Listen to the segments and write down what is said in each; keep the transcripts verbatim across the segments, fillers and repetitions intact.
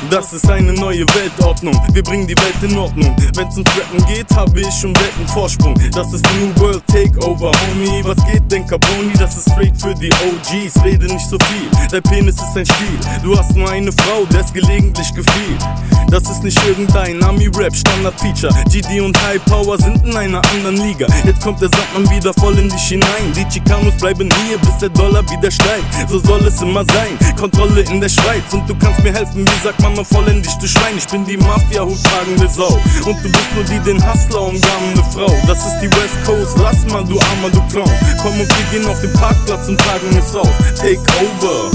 Das ist eine neue Weltordnung, wir bringen die Welt in Ordnung. Wenn's ums Rappen geht, habe ich schon Weltenvorsprung. Das ist New World Takeover, Homie. Was geht, denn Caponi? Das ist straight für die O Gs. Rede nicht so viel, dein Penis ist ein Stiel. Du hast nur eine Frau, der's gelegentlich gefiel. Das ist nicht irgendein Ami-Rap, Standard-Feature. G D und High Power sind in einer anderen Liga. Jetzt kommt der Sandmann wieder voll in dich hinein. Die Chicanos bleiben hier, bis der Dollar wieder steigt. So soll es immer sein, Kontrolle in der Schweiz. Und du kannst mir helfen, wie sagt man mal volländisch, du Schwein. Ich bin die Mafia-huttragende Sau. Und du bist nur die den Hustler umgarmende Frau. Das ist die West Coast, lass mal, du armer, du Clown. Komm und wir gehen auf den Parkplatz und tragen es aus. Take over.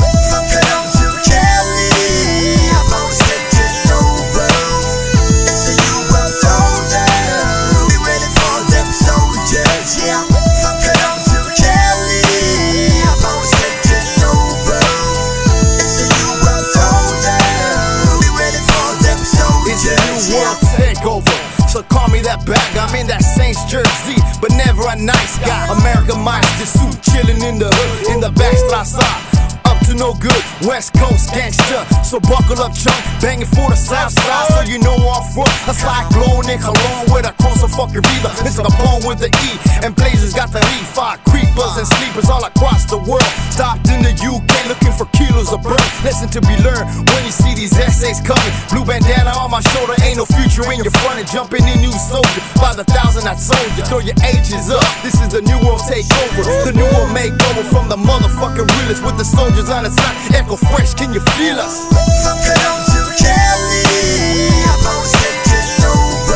So call me that bag, I'm in that Saints jersey, but never a nice guy. American Meister suit, chillin' in the hood, in the Backstraße. Up to no good, West Coast gangster. So buckle up, chunk, banging for the South Side. So you know I'm from a cyclone in Cologne with a cross of fucking Riva. It's a bone with the E, and Blazers got the E. Five creepers and sleepers all across the world. Stopped in the U K looking for kilos of bird. Lesson to be learned when you see these essays coming. Blue bandana on my shoulder, ain't no future in your front. And jumping in new soldier, by the thousand I sold you. Throw your ages up, this is the new world takeover. The new world makeover from the motherfucking realest with the soldiers on the side. Echo fresh, can you feel us? From Cologne to Cali, I'm always taking over.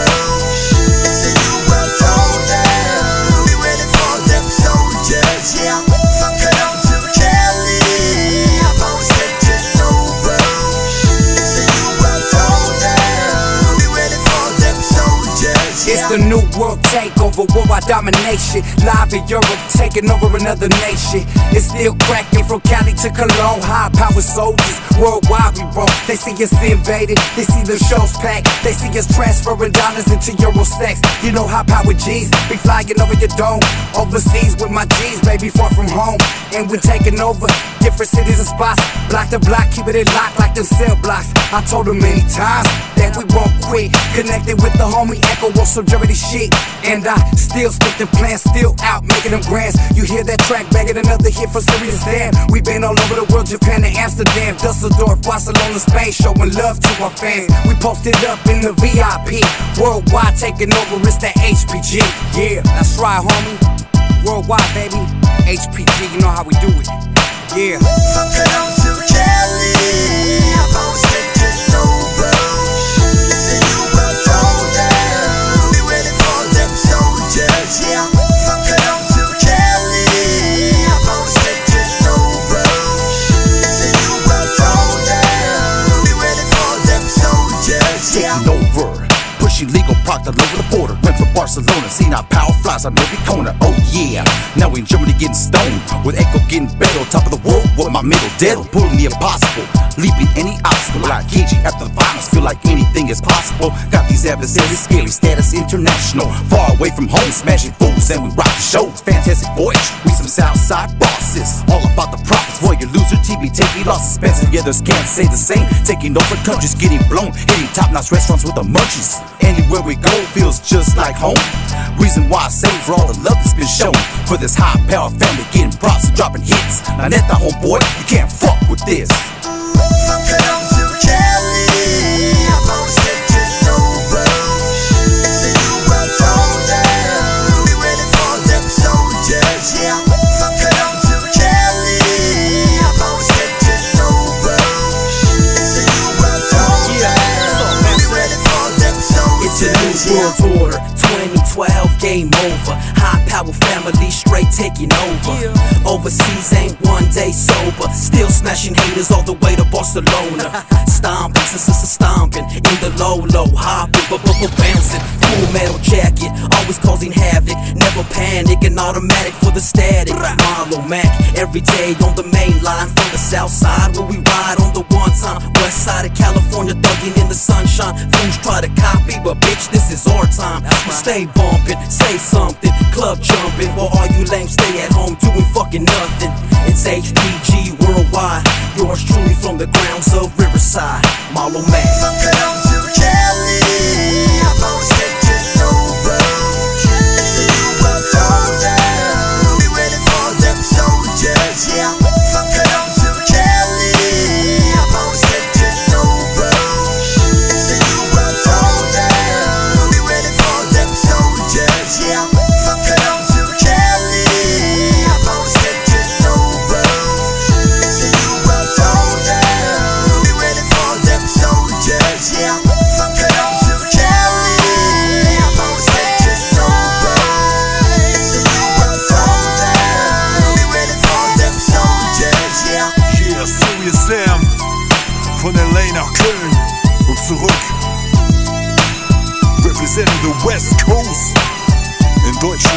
It's a new world order. We ready for them soldiers, yeah. From Cologne to Cali, I'm always taking over. It's a new world order. We ready for them soldiers, yeah. It's the new world takeover, worldwide domination. Live in Europe, taking over another nation. It's still cracking from Cali to Cologne. High power soldiers, worldwide we roam. They see us invaded, they see the shows packed. They see us transferring dollars into Euro stacks. You know high power G's be flying over your dome. Overseas with my G's, baby, far from home. And we're taking over different cities and spots. Block to block, keep it locked like them cell blocks. I told them many times that we won't quit. Connected with the homie Echo on some Germany shit. And I still stick the plan, still out making them grands. You hear that track, banging another hit from Sirius Sam. We been all over the world, Japan to Amsterdam, Dusseldorf, Barcelona, Spain, showing love to our fans. We posted up in the V I P, worldwide taking over, it's that H P G. Yeah, that's right, homie. Worldwide, baby. H P G, you know how we do it. Yeah. From Cologne to Cali, I'm always taking over. It's a new world order. We ready for them soldiers, yeah. From Cologne to Cali, I'm always taking over. It's a new world order. We ready for them soldiers, yeah. Taking over. Pushing legal product all over the border. Went from Barcelona, seen our power flies on every corner. Oh yeah, now we in Germany getting stoned, with Echo getting better. On top of the world with my middle dead, pulling the impossible, leaping any obstacle. Like K G after the violence, feel like anything is possible. Got these adversaries, scaly status international. Far away from home, smashing fools, and we rock the shows. Fantastic voyage, we some Southside bosses. All about the profits, warrior loser, T B taking losses. Spencer, the others can't say the same. Taking over countries, getting blown, hitting top-notch restaurants with the munchies. Anywhere we go feels just like home. Reason why I say for all the love that's been shown. For this high power family getting props and dropping hits. Now that's the homeboy, you can't fuck with this. From Cologne to Cali, I'm always taking over. It's a new world order. We ready for them soldiers, yeah. From Cologne to Cali, I'm always taking over. It's a new world order. We ready for them soldiers. It's a new world order, twenty twelve, game over. High power family, straight taking over. Overseas ain't one day sober. Still smashing haters all the way to Barcelona. Stomping, since it's a stomping. In the low, low, hopping, but but bouncing. Full metal jacket, always causing havoc. Never panic, and automatic for the static. Marlo Mac, every day on the main line. From the south side where we ride on the one time. time. West side of California, thugging in the sunshine. Fools try to copy, but bitch, this is our time. We stay bumping, say something, club jumping, while all you lame stay at home doing fucking nothing. It's H P G worldwide, yours truly from the grounds of Riverside, Marlo Mack. From Cologne to Cali, I'm always taking over. It's a new world order. We ready for them soldiers, yeah. From Cologne to Cali, I'm always taking over. It's a new world order. We ready for them soldiers, yeah. From Cologne to Cali, I'm always taking over. It's a new world order. We ready for them soldiers, yeah. From Cologne to Cali, I'm always taking over. It's a new world order. We ready for them soldiers, yeah. Yeah, Serious Sam, von L A nach Köln und zurück. Representing the West Coast in Deutschland.